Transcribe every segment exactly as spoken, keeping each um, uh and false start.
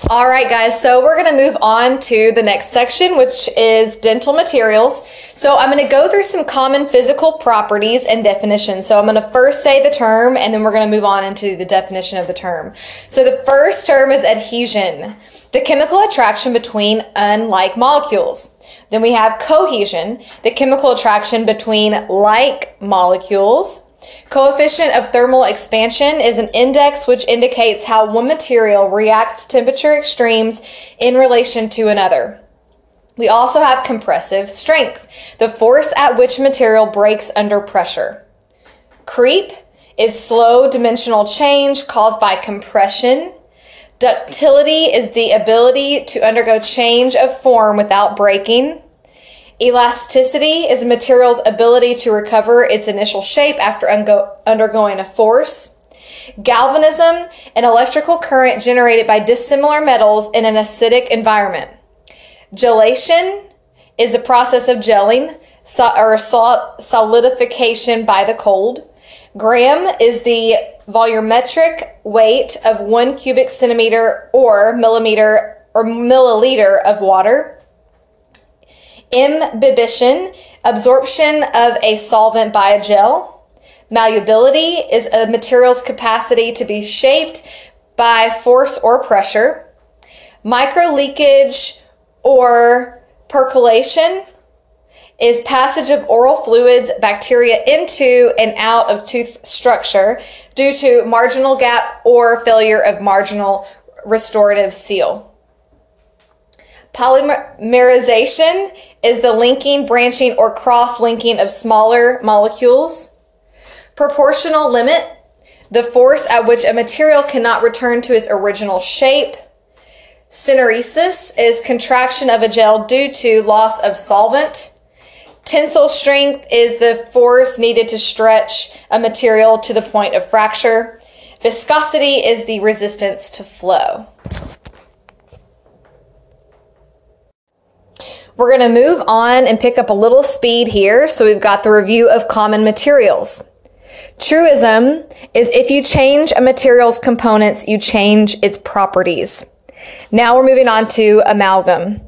All right, guys, so we're going to move on to the next section, which is dental materials. So I'm going to go through some common physical properties and definitions. So I'm going to first say the term, and then we're going to move on into the definition of the term. So the first term is adhesion, the chemical attraction between unlike molecules. Then we have cohesion, the chemical attraction between like molecules. Coefficient of thermal expansion is an index which indicates how one material reacts to temperature extremes in relation to another. We also have compressive strength, the force at which material breaks under pressure. Creep is slow dimensional change caused by compression. Ductility is the ability to undergo change of form without breaking. Elasticity is a material's ability to recover its initial shape after ungo- undergoing a force. Galvanism, an electrical current generated by dissimilar metals in an acidic environment. Gelation is the process of gelling so- or sol- solidification by the cold. Gram is the volumetric weight of one cubic centimeter or millimeter or milliliter of water. Imbibition, absorption of a solvent by a gel. Malleability is a material's capacity to be shaped by force or pressure. Microleakage or percolation is passage of oral fluids, bacteria into and out of tooth structure due to marginal gap or failure of marginal restorative seal. Polymerization is the linking, branching, or cross-linking of smaller molecules. Proportional limit, the force at which a material cannot return to its original shape. Syneresis is contraction of a gel due to loss of solvent. Tensile strength is the force needed to stretch a material to the point of fracture. Viscosity is the resistance to flow. We're going to move on and pick up a little speed here. So we've got the review of common materials. Truism is if you change a material's components, you change its properties. Now we're moving on to amalgam.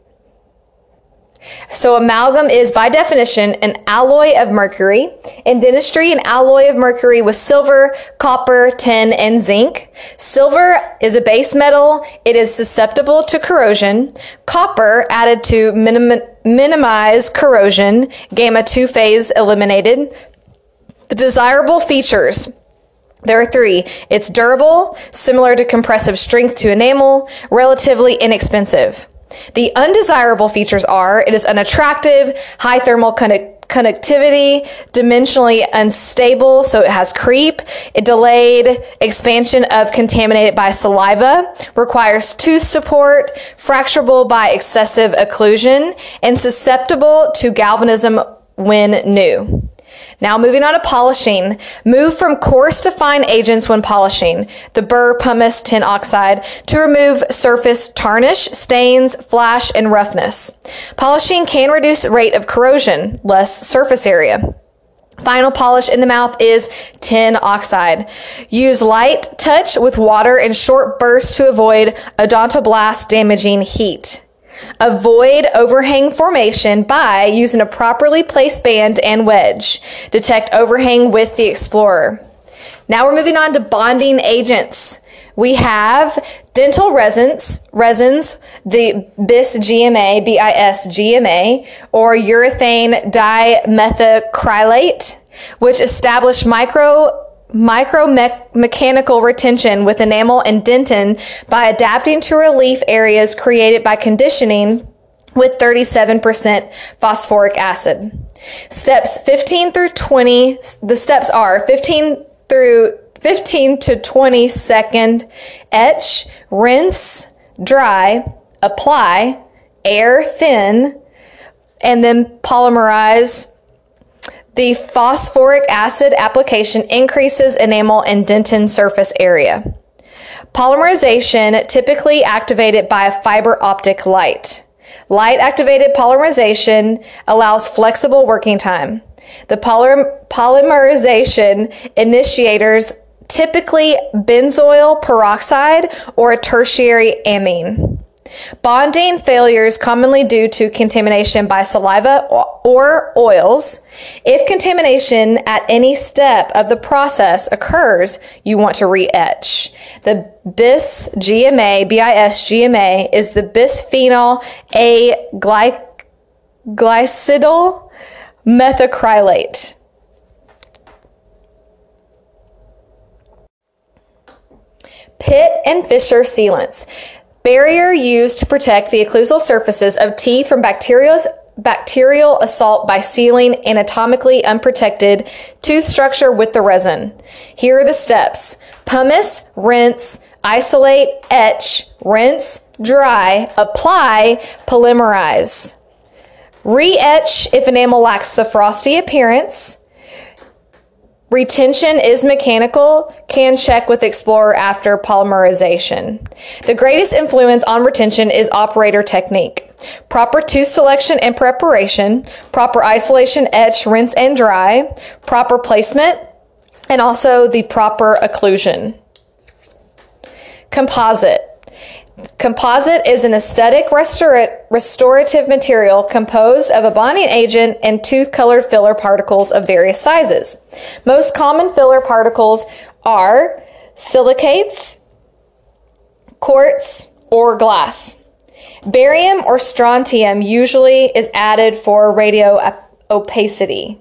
So amalgam is, by definition, an alloy of mercury. In dentistry, an alloy of mercury with silver, copper, tin, and zinc. Silver is a base metal. It is susceptible to corrosion. Copper added to minim- minimize corrosion. Gamma two phase eliminated. The desirable features. There are three. It's durable, similar to compressive strength to enamel, relatively inexpensive. The undesirable features are it is unattractive, high thermal conduct- conductivity, dimensionally unstable, so it has creep, it delayed expansion of contaminated by saliva, requires tooth support, fracturable by excessive occlusion, and susceptible to galvanism when new. Now moving on to polishing. Move from coarse to fine agents when polishing. The burr, pumice, tin oxide to remove surface tarnish, stains, flash, and roughness. Polishing can reduce rate of corrosion, less surface area. Final polish in the mouth is tin oxide. Use light touch with water in short bursts to avoid odontoblast damaging heat. Avoid overhang formation by using a properly placed band and wedge. Detect overhang with the Explorer. Now we're moving on to bonding agents. We have dental resins, resins, the bis G M A, B I S G M A, or urethane dimethacrylate, which establish micro micro-mechanical retention with enamel and dentin by adapting to relief areas created by conditioning with thirty-seven percent phosphoric acid. Steps fifteen through twenty, the steps are fifteen through fifteen to twenty second etch, rinse, dry, apply, air thin, and then polymerize. The phosphoric acid application increases enamel and dentin surface area. Polymerization, typically activated by a fiber optic light. Light activated polymerization allows flexible working time. The poly- polymerization initiators typically benzoyl peroxide or a tertiary amine. Bonding failures commonly due to contamination by saliva or oils. If contamination at any step of the process occurs, you want to re-etch. The bis G M A, B I S G M A, is the bisphenol A gly- glycidyl methacrylate. Pitt and Fisher sealants. Barrier used to protect the occlusal surfaces of teeth from bacterial, bacterial assault by sealing anatomically unprotected tooth structure with the resin. Here are the steps. Pumice, rinse, isolate, etch, rinse, dry, apply, polymerize. Re-etch if enamel lacks the frosty appearance. Retention is mechanical, can check with Explorer after polymerization. The greatest influence on retention is operator technique. Proper tooth selection and preparation, proper isolation, etch, rinse, and dry, proper placement, and also the proper occlusion. Composite. Composite is an aesthetic restora- restorative material composed of a bonding agent and tooth-colored filler particles of various sizes. Most common filler particles are silicates, quartz, or glass. Barium or strontium usually is added for radio opacity.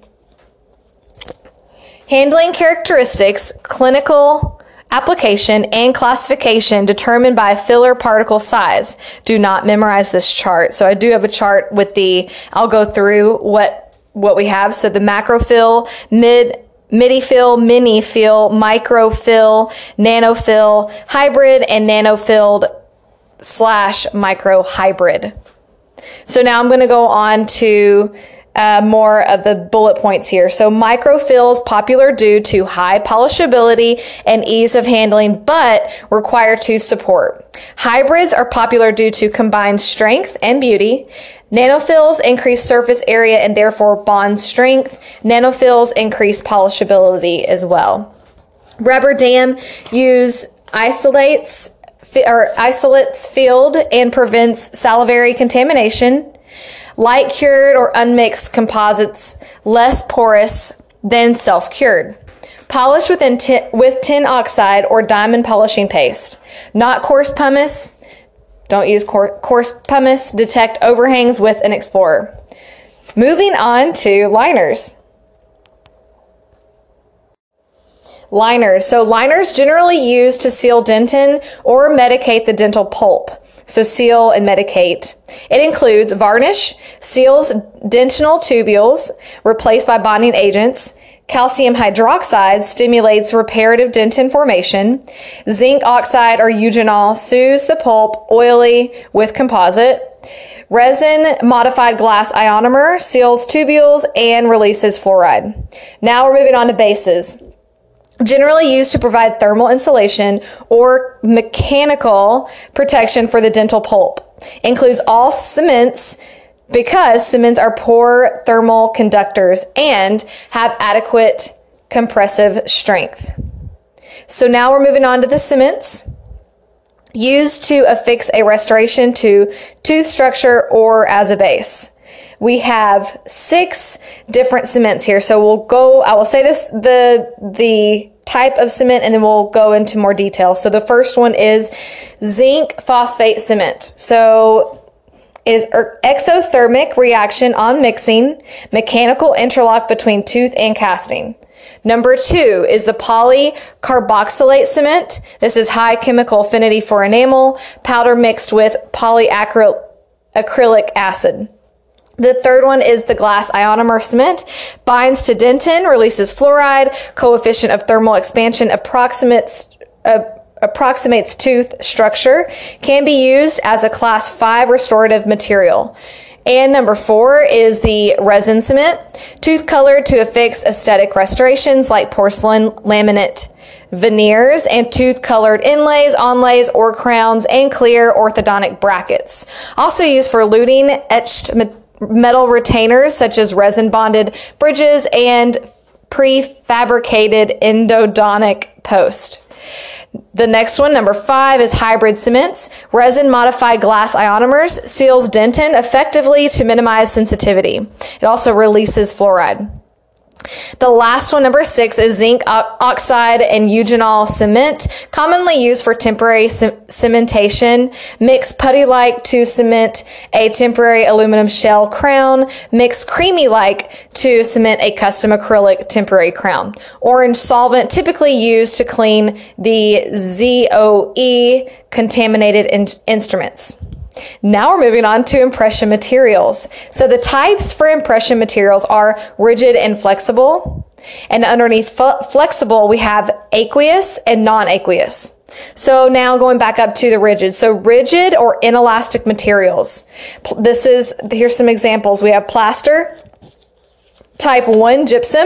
Handling characteristics, clinical application, and classification determined by filler particle size. Do not memorize this chart. So I do have a chart with the, I'll go through what, what we have. So the macrofill, mid, midi-fill, mini-fill, microfill, nanofill, hybrid, and nanofilled slash microhybrid. So now I'm going to go on to Uh, more of the bullet points here. So microfills popular due to high polishability and ease of handling, but require tooth support. Hybrids are popular due to combined strength and beauty. Nanofills increase surface area and therefore bond strength. Nanofills increase polishability as well. Rubber dam use isolates or isolates field and prevents salivary contamination. Light cured or unmixed composites less porous than self-cured. Polish with, tin, with tin oxide or diamond polishing paste. Not coarse pumice. Don't use coarse, coarse pumice. Detect overhangs with an Explorer. Moving on to liners. Liners. So liners generally used to seal dentin or medicate the dental pulp. So seal and medicate. It includes varnish, seals dentinal tubules replaced by bonding agents. Calcium hydroxide stimulates reparative dentin formation. Zinc oxide or eugenol soothes the pulp oily with composite. Resin modified glass ionomer seals tubules and releases fluoride. Now we're moving on to bases. Generally used to provide thermal insulation or mechanical protection for the dental pulp. Includes all cements because cements are poor thermal conductors and have adequate compressive strength. So now we're moving on to the cements. Used to affix a restoration to tooth structure or as a base. We have six different cements here. So we'll go, I will say this, the, the type of cement, and then we'll go into more detail. So the first one is zinc phosphate cement. So it is exothermic reaction on mixing, mechanical interlock between tooth and casting. Number two is the polycarboxylate cement. This is high chemical affinity for enamel, powder mixed with polyacrylic acid. The third one is the glass ionomer cement. Binds to dentin, releases fluoride. Coefficient of thermal expansion approximates uh, approximates tooth structure. Can be used as a class five restorative material. And number four is the resin cement. Tooth colored to affix aesthetic restorations like porcelain laminate veneers and tooth colored inlays, onlays, or crowns, and clear orthodontic brackets. Also used for luting etched materials, metal retainers such as resin bonded bridges and prefabricated endodonic post. The next one, number five, is hybrid cements. Resin-modified glass ionomers seals dentin effectively to minimize sensitivity. It also releases fluoride. The last one, number six, is zinc oxide and eugenol cement, commonly used for temporary ce cementation. Mix putty-like to cement a temporary aluminum shell crown. Mix creamy-like to cement a custom acrylic temporary crown. Orange solvent, typically used to clean the Z O E contaminated in instruments. Now we're moving on to impression materials. So the types for impression materials are rigid and flexible. And underneath flexible, we have aqueous and non-aqueous. So now going back up to the rigid. So rigid or inelastic materials. This is, here's some examples. We have plaster, type one gypsum,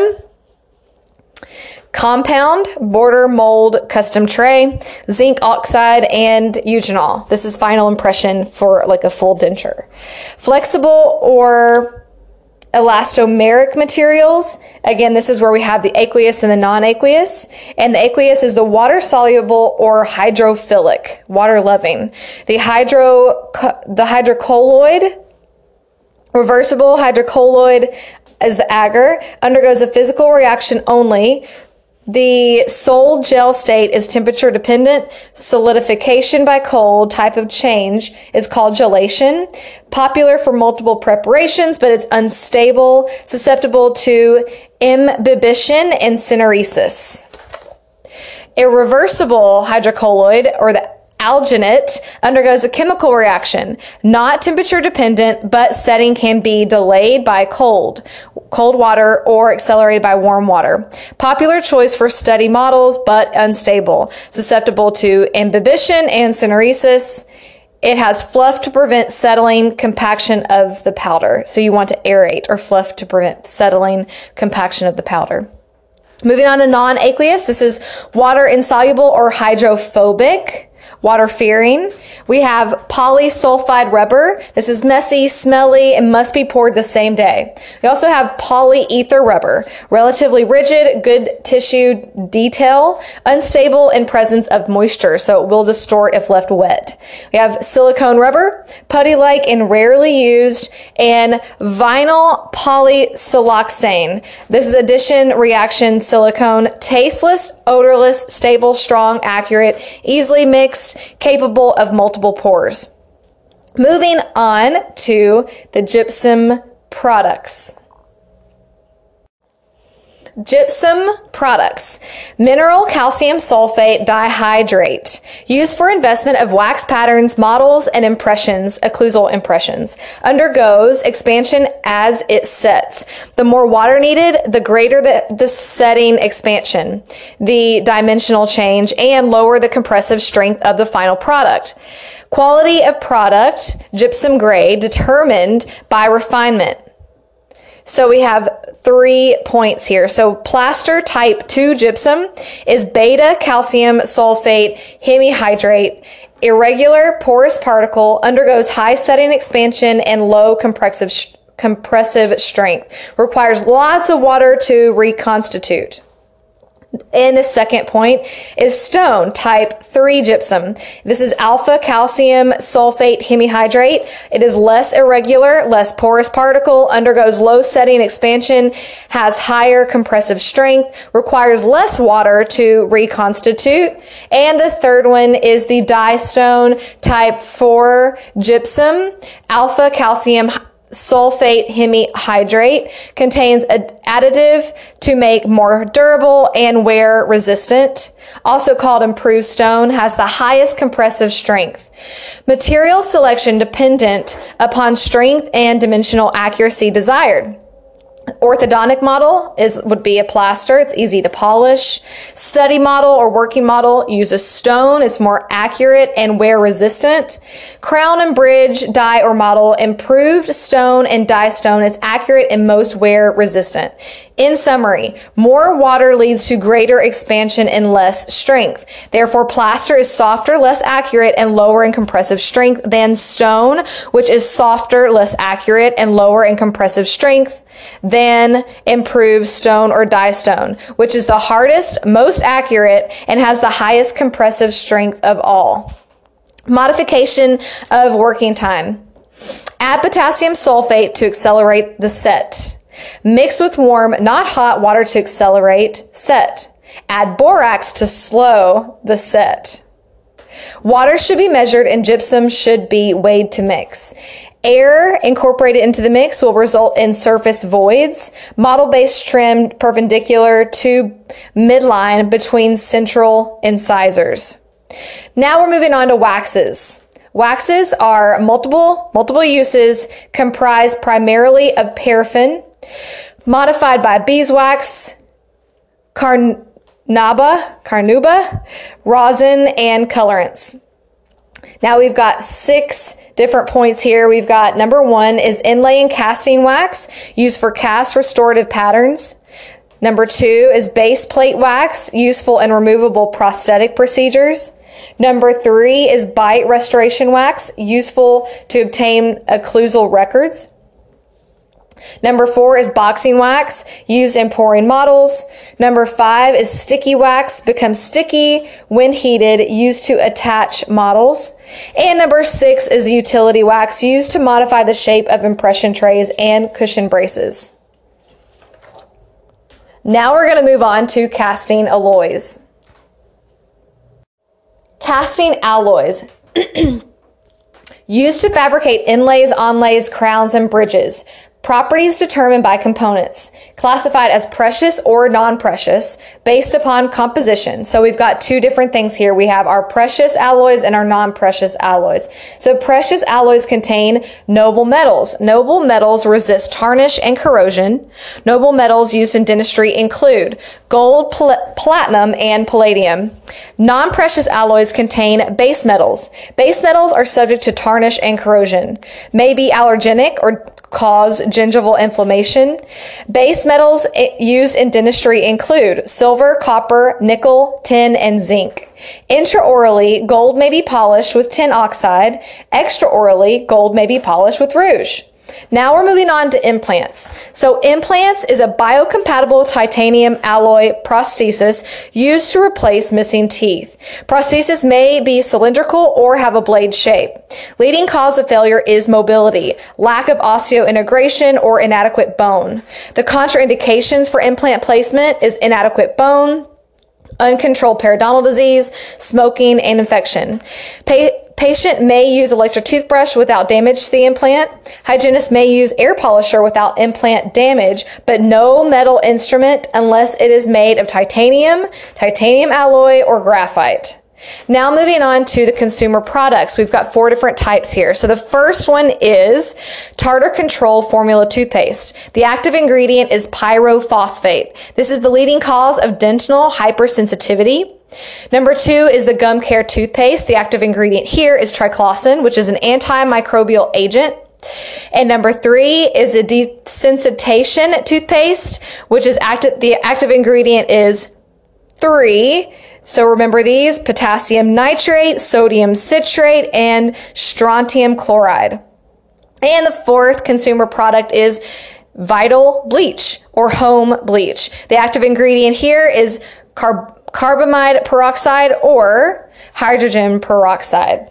compound, border mold, custom tray, zinc oxide, and eugenol. This is final impression for like a full denture. Flexible or elastomeric materials. Again, this is where we have the aqueous and the non-aqueous. And the aqueous is the water-soluble or hydrophilic, water-loving. The hydro, the hydrocolloid, reversible hydrocolloid is the agar, undergoes a physical reaction only. The Sol gel state is temperature dependent. Solidification by cold, type of change, is called gelation. Popular for multiple preparations, but it's unstable, susceptible to imbibition and syneresis. Irreversible hydrocolloid, or the alginate, undergoes a chemical reaction, not temperature dependent, but setting can be delayed by cold, cold water, or accelerated by warm water. Popular choice for study models, but unstable, susceptible to imbibition and syneresis. It has fluff to prevent settling, compaction of the powder. So you want to aerate, or fluff to prevent settling, compaction of the powder. Moving on to non-aqueous, this is water insoluble or hydrophobic. Water fearing. We have polysulfide rubber. This is messy, smelly, and must be poured the same day. We also have polyether rubber. Relatively rigid, good tissue detail, unstable in presence of moisture, so it will distort if left wet. We have silicone rubber, putty-like and rarely used, and vinyl polysiloxane. This is addition reaction silicone, tasteless, odorless, stable, strong, accurate, easily mixed, capable of multiple pours. Moving on to the gypsum products. Gypsum products. Mineral calcium sulfate dihydrate. Used for investment of wax patterns, models, and impressions, occlusal impressions. Undergoes expansion as it sets. The more water needed, the greater the, the setting expansion, the dimensional change, and lower the compressive strength of the final product. Quality of product, gypsum grade, determined by refinement. So we have three points here. So plaster type two gypsum is beta calcium sulfate hemihydrate, irregular porous particle, undergoes high setting expansion and low compressive, compressive strength, requires lots of water to reconstitute. And the second point is stone type three gypsum. This is alpha calcium sulfate hemihydrate. It is less irregular, less porous particle, undergoes low setting expansion, has higher compressive strength, requires less water to reconstitute. And the third one is the dye stone type four gypsum, alpha calcium sulfate hemihydrate, contains an additive to make more durable and wear resistant. Also called improved stone, has the highest compressive strength. Material selection dependent upon strength and dimensional accuracy desired. Orthodontic model is would be a plaster. It's easy to polish. Study model or working model uses stone. It's more accurate and wear resistant. Crown and bridge die or model improved stone and dye stone is accurate and most wear resistant. In summary, more water leads to greater expansion and less strength. Therefore, plaster is softer, less accurate, and lower in compressive strength than stone, which is softer, less accurate, and lower in compressive strength than improved stone or dye stone, which is the hardest, most accurate, and has the highest compressive strength of all. Modification of working time. Add potassium sulfate to accelerate the set. Mix with warm, not hot water to accelerate set. Add borax to slow the set. Water should be measured and gypsum should be weighed to mix. Air incorporated into the mix will result in surface voids. Model base trimmed perpendicular to midline between central incisors. Now we're moving on to waxes. Waxes are multiple, multiple uses, comprised primarily of paraffin, modified by beeswax, carnauba, carnauba, rosin, and colorants. Now we've got six different points here. We've got number one is inlay and casting wax used for cast restorative patterns. Number two is base plate wax, useful in removable prosthetic procedures. Number three is bite restoration wax, useful to obtain occlusal records. Number four is boxing wax, used in pouring models. Number five is sticky wax, becomes sticky when heated, used to attach models. And number six is the utility wax, used to modify the shape of impression trays and cushion braces. Now we're going to move on to casting alloys. Casting alloys. Used to fabricate inlays, onlays, crowns, and bridges. Properties determined by components, classified as precious or non-precious based upon composition. So we've got two different things here. We have our precious alloys and our non-precious alloys. So precious alloys contain noble metals. Noble metals resist tarnish and corrosion. Noble metals used in dentistry include gold, pl- platinum, and palladium. Non-precious alloys contain base metals. Base metals are subject to tarnish and corrosion, may be allergenic or cause gingival inflammation. Base metals used in dentistry include silver, copper, nickel, tin, and zinc. Intraorally, gold may be polished with tin oxide. Extraorally, gold may be polished with rouge. Now we're moving on to implants. So implants is a biocompatible titanium alloy prosthesis used to replace missing teeth. Prosthesis may be cylindrical or have a blade shape. Leading cause of failure is mobility, lack of osseointegration, or inadequate bone. The contraindications for implant placement is inadequate bone, uncontrolled periodontal disease, smoking, and infection. Pa- patient may use electric toothbrush without damage to the implant. Hygienist may use air polisher without implant damage, but no metal instrument unless it is made of titanium, titanium alloy, or graphite. Now moving on to the consumer products. We've got four different types here. So the first one is Tartar Control Formula Toothpaste. The active ingredient is pyrophosphate. This is the leading cause of dental hypersensitivity. Number two is the Gum Care Toothpaste. The active ingredient here is triclosan, which is an antimicrobial agent. And number three is a desensitization toothpaste, which is active, the active ingredient is three. So remember these: potassium nitrate, sodium citrate, and strontium chloride. And the fourth consumer product is Vital Bleach or Home Bleach. The active ingredient here is carb carbamide peroxide or hydrogen peroxide.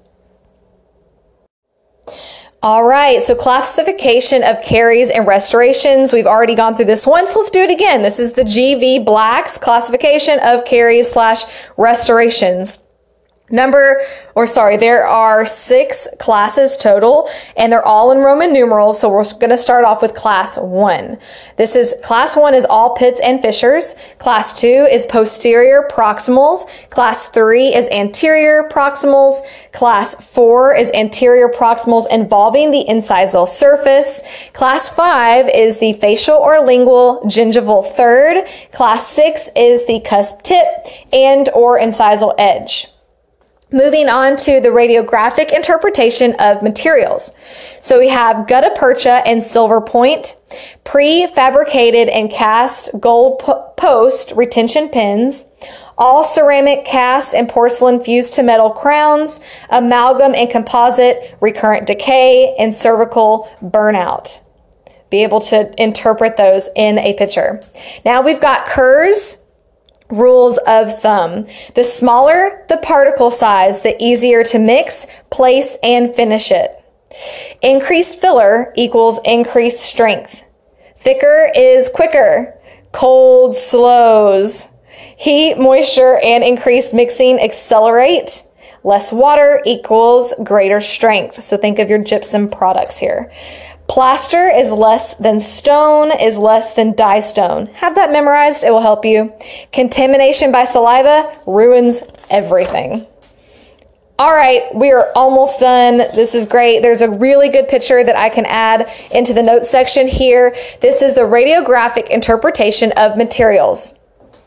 All right, so classification of caries and restorations. We've already gone through this once. Let's do it again. This is the G V Black's classification of caries slash restorations. Number, or sorry, there are six classes total, and they're all in Roman numerals, so we're going to start off with class one. This is, class one is all pits and fissures. Class two is posterior proximals. Class three is anterior proximals. Class four is anterior proximals involving the incisal surface. Class five is the facial or lingual gingival third. Class six is the cusp tip and or incisal edge. Moving on to the radiographic interpretation of materials. So we have gutta percha and silver point, prefabricated and cast gold po- post retention pins, all ceramic cast and porcelain fused to metal crowns, amalgam and composite, recurrent decay, and cervical burnout. Be able to interpret those in a picture. Now we've got Kerr's rules of thumb. The smaller the particle size, the easier to mix, place, and finish it. Increased filler equals increased strength. Thicker is quicker. Cold slows. Heat, moisture, and increased mixing accelerate. Less water equals greater strength. So think of your gypsum products here. Plaster is less than stone is less than dye stone. Have that memorized. It will help you. Contamination by saliva ruins everything. All right, we are almost done. This is great. There's a really good picture that I can add into the notes section here. This is the radiographic interpretation of materials.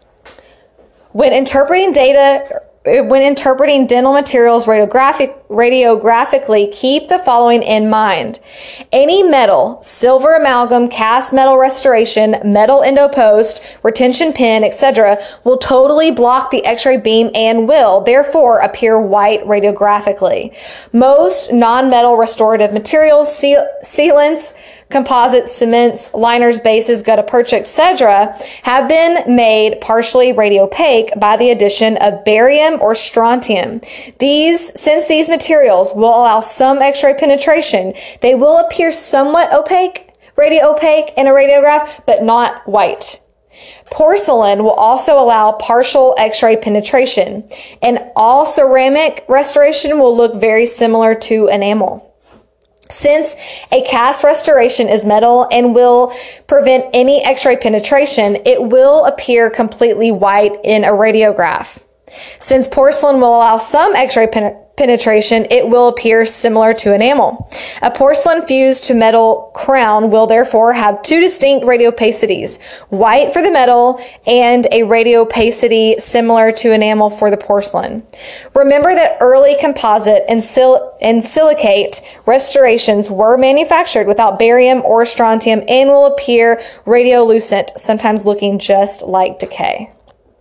When interpreting data, when interpreting dental materials radiographic, radiographically, keep the following in mind. Any metal, silver amalgam, cast metal restoration, metal endopost, retention pin, et cetera will totally block the X-ray beam and will, therefore, appear white radiographically. Most non-metal restorative materials, seal, sealants, composites, cements, liners, bases, gutta percha, et cetera have been made partially radiopaque by the addition of barium or strontium. These, since these materials will allow some X-ray penetration, they will appear somewhat opaque, radio-opaque in a radiograph, but not white. Porcelain will also allow partial X-ray penetration, and all ceramic restoration will look very similar to enamel. Since a cast restoration is metal and will prevent any X-ray penetration, it will appear completely white in a radiograph. Since porcelain will allow some X-ray pen- penetration, it will appear similar to enamel. A porcelain fused to metal crown will therefore have two distinct radiopacities, white for the metal and a radiopacity similar to enamel for the porcelain. Remember that early composite and, sil- and silicate restorations were manufactured without barium or strontium and will appear radiolucent, sometimes looking just like decay.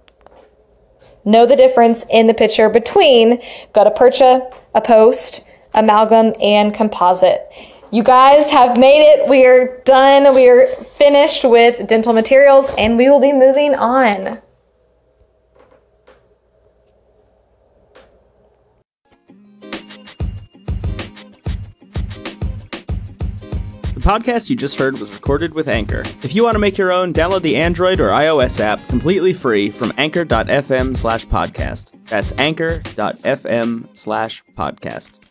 Know the difference in the picture between gutta percha, a post, amalgam, and composite. You guys have made it. We are done. We are finished with dental materials, and we will be moving on. The podcast you just heard was recorded with Anchor. If you want to make your own, download the Android or iOS app completely free from anchor.fm slash podcast. That's anchor.fm slash podcast.